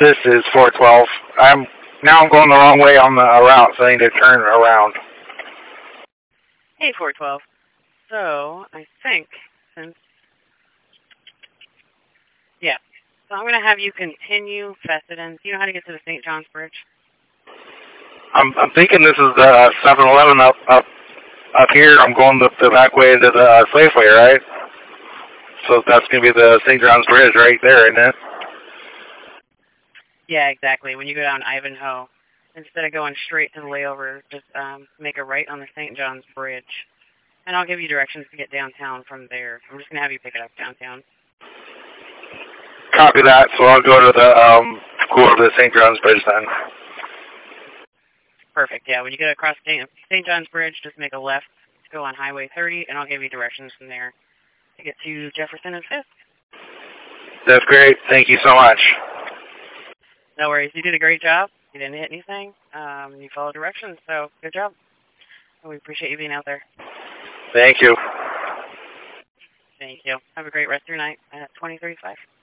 This is 412. I'm going the wrong way on the route, so I need to turn around. Hey, 412. So, I think, yeah. So I'm going to have you continue Fessenden. Do you know how to get to the St. John's Bridge? I'm thinking this is the 7-Eleven up here. I'm going the back way to the Safeway, right? So that's going to be the St. John's Bridge right there, isn't it? Yeah, exactly. When you go down Ivanhoe, instead of going straight to the layover, just make a right on the St. John's Bridge. And I'll give you directions to get downtown from there. I'm just going to have you pick it up downtown. Copy that. So I'll go to the St. John's Bridge then. Perfect. Yeah, when you get across St. John's Bridge, just make a left, go on Highway 30, and I'll give you directions from there to get to Jefferson and Fisk. That's great. Thank you so much. No worries. You did a great job. You didn't hit anything. You followed directions, so good job. We appreciate you being out there. Thank you. Thank you. Have a great rest of your night at 2035.